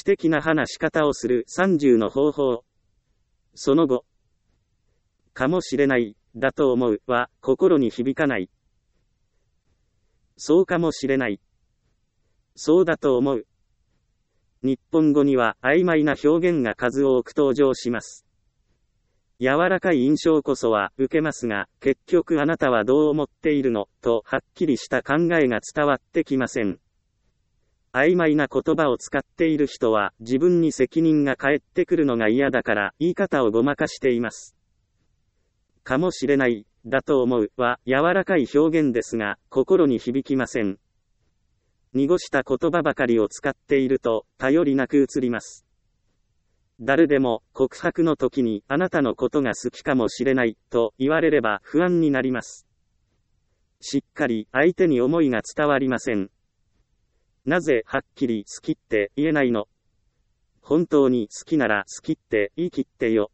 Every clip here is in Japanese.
的な話し方をする30の方法。その後、かもしれない、だと思うは心に響かない。そうかもしれない。そうだと思う。日本語には曖昧な表現が数多く登場します。柔らかい印象こそは受けますが、結局あなたはどう思っているのとはっきりした考えが伝わってきません。曖昧な言葉を使っている人は自分に責任が返ってくるのが嫌だから言い方をごまかしています。かもしれない、だと思うは柔らかい表現ですが、心に響きません。濁した言葉ばかりを使っていると頼りなく映ります。誰でも告白の時にあなたのことが好きかもしれないと言われれば不安になります。しっかり相手に思いが伝わりません。なぜはっきり好きって言えないの？本当に好きなら好きって言い切ってよ。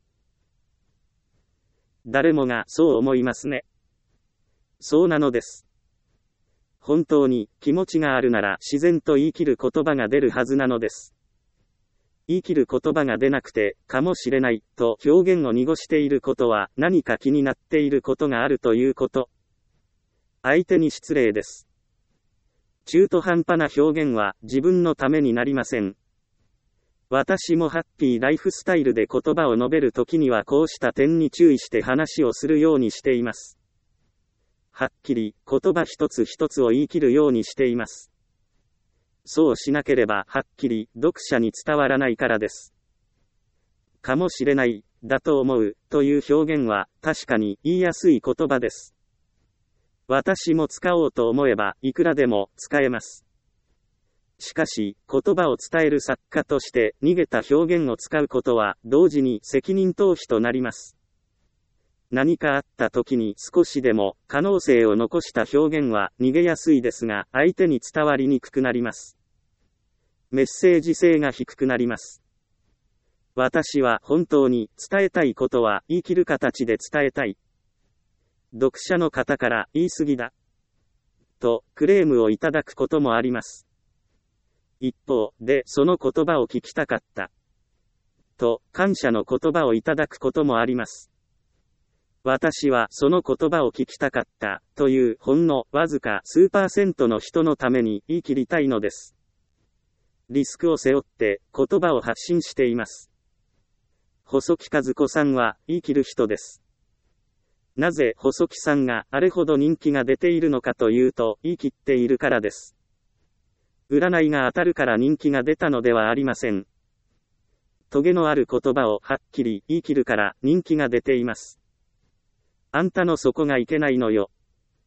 誰もがそう思いますね。そうなのです。本当に気持ちがあるなら自然と言い切る言葉が出るはずなのです。言い切る言葉が出なくて、かもしれない、と表現を濁していることは何か気になっていることがあるということ。相手に失礼です。中途半端な表現は自分のためになりません。私もハッピーライフスタイルで言葉を述べるときにはこうした点に注意して話をするようにしています。はっきり言葉一つ一つを言い切るようにしています。そうしなければはっきり読者に伝わらないからです。かもしれない、だと思う、という表現は確かに言いやすい言葉です。私も使おうと思えばいくらでも使えます。しかし、言葉を伝える作家として逃げた表現を使うことは同時に責任逃避となります。何かあった時に少しでも可能性を残した表現は逃げやすいですが、相手に伝わりにくくなります。メッセージ性が低くなります。私は本当に伝えたいことは言い切る形で伝えたい。読者の方から言い過ぎだとクレームをいただくこともあります。一方でその言葉を聞きたかったと感謝の言葉をいただくこともあります。私はその言葉を聞きたかったというほんのわずか数%の人のために言い切りたいのです。リスクを背負って言葉を発信しています。細木数子さんは言い切る人です。なぜ細木さんがあれほど人気が出ているのかというと言い切っているからです。占いが当たるから人気が出たのではありません。トゲのある言葉をはっきり言い切るから人気が出ています。あんたのそこがいけないのよ。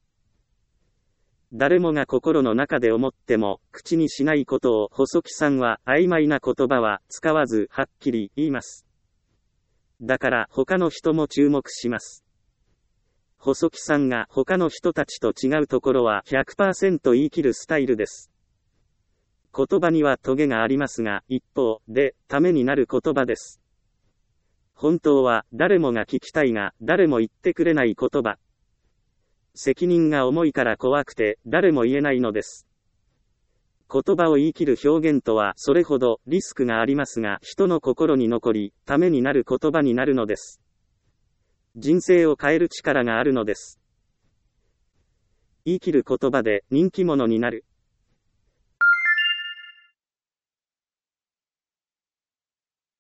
誰もが心の中で思っても口にしないことを細木さんは曖昧な言葉は使わずはっきり言います。だから他の人も注目します。細木さんが他の人たちと違うところは 100% 言い切るスタイルです。言葉にはトゲがありますが、一方でためになる言葉です。本当は誰もが聞きたいが誰も言ってくれない言葉。責任が重いから怖くて誰も言えないのです。言葉を言い切る表現とはそれほどリスクがありますが、人の心に残りためになる言葉になるのです。人生を変える力があるのです。言い切る言葉で人気者になる。